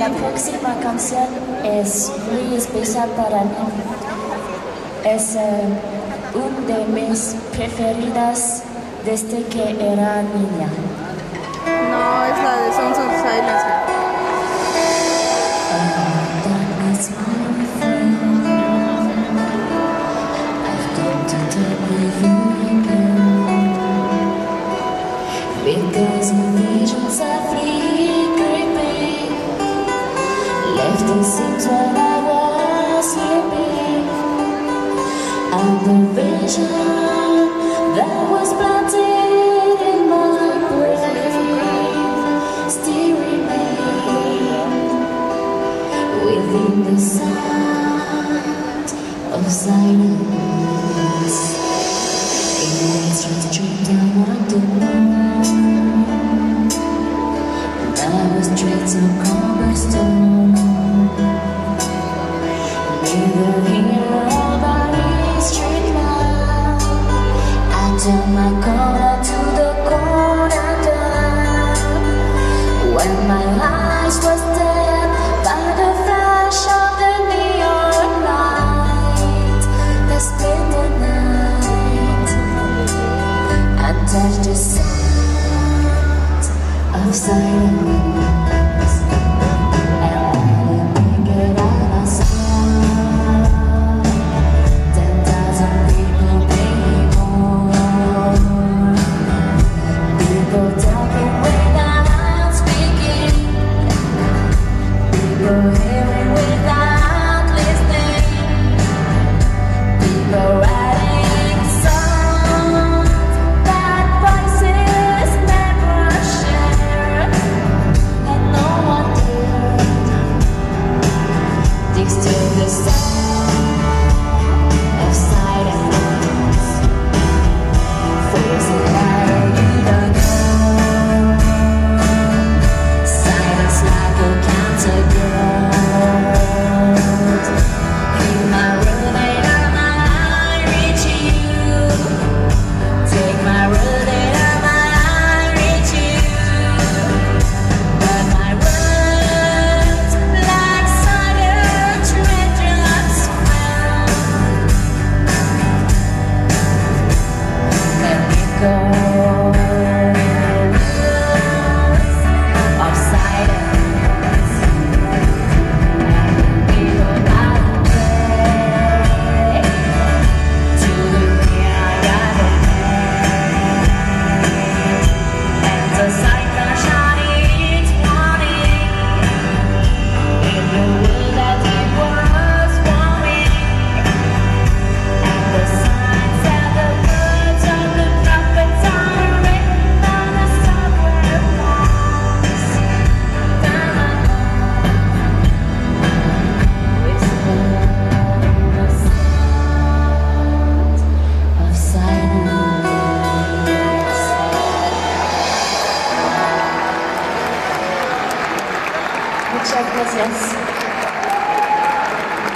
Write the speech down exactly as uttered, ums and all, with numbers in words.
La próxima canción es muy especial para mí. Es uh, una de mis preferidas desde que era niña. No, es la de Sounds of Silence. Because visions are free creeping, left the scenes when I was sleeping, and the vision that was planted in my brain still remains within the sound of silence. In a strange dream down on the moon, I was straight to cobblestone. Neither here nor by street now, I turned my corner to the corner down. When my eyes was dead by the flash of the neon light that split the night, I touched the sound of silence. Muchas gracias.